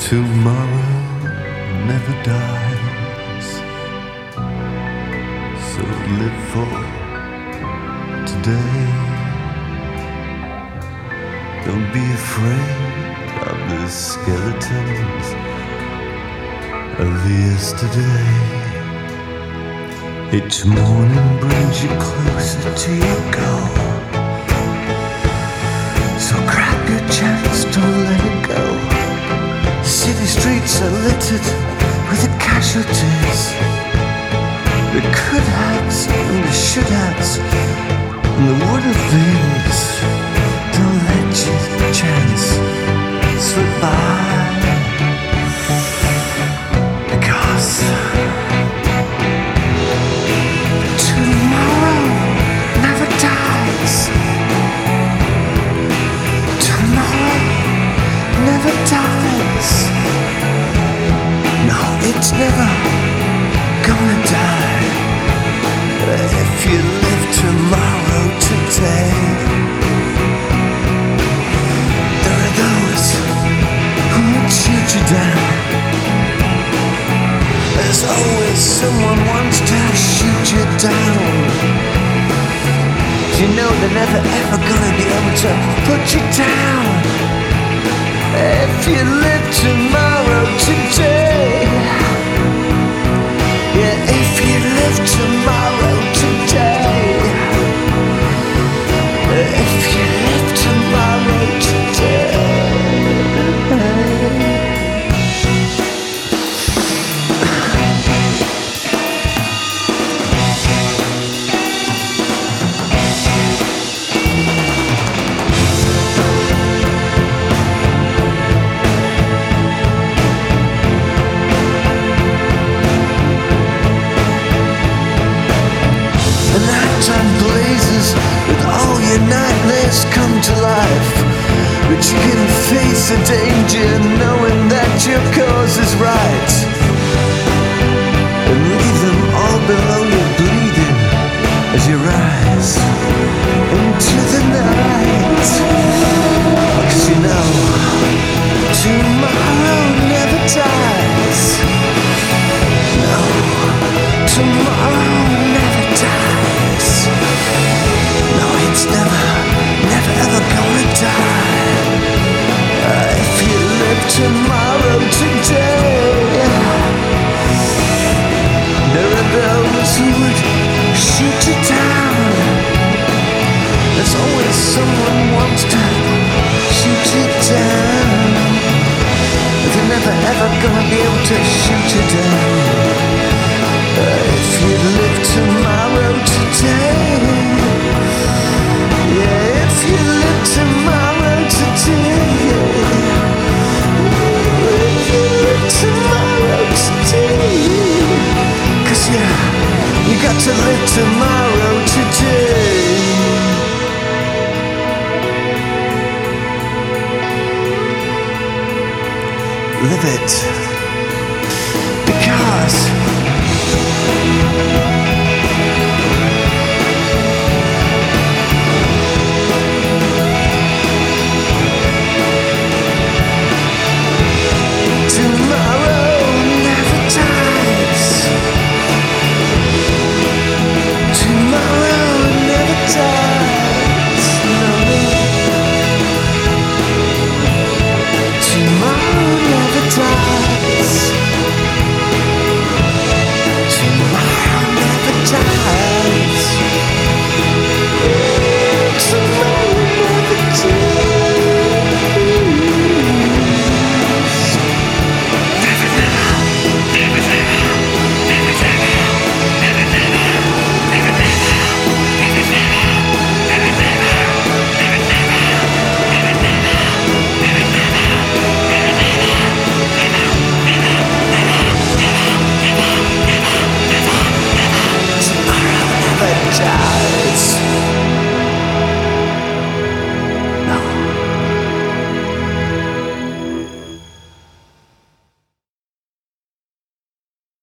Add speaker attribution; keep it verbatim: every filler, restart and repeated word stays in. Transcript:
Speaker 1: Tomorrow never dies, so live for today. Don't be afraid of the skeletons of yesterday. Each morning brings you closer to your goal, so grab your chance, don't let it go. City streets are littered with the casualties, the could-haves and the should-haves, and the would-have beens. Don't let your chance slip by, because tomorrow never dies. Tomorrow never dies. No, it's never gonna die. If you live tomorrow today, there are those who would shoot you down. There's always someone wants to shoot you down. You know they're never ever gonna be able to put you down. If you live tomorrow today, yeah, if you live tomorrow today, if you live tomorrow today. Nightmares come to life, but you can face the danger knowing that your cause is right, and leave them all below you bleeding as you rise into the night. Cause you know tomorrow never dies. No, tomorrow never dies. No, it's never, never ever gonna die. Uh, if you live tomorrow today, there are those who would shoot you down. There's always someone who wants to shoot you down, but they're never ever gonna be able to shoot you down. Uh, if you live tomorrow today, yeah, if you live tomorrow today, if you live tomorrow today, cause yeah, you got to live tomorrow today. Live it, because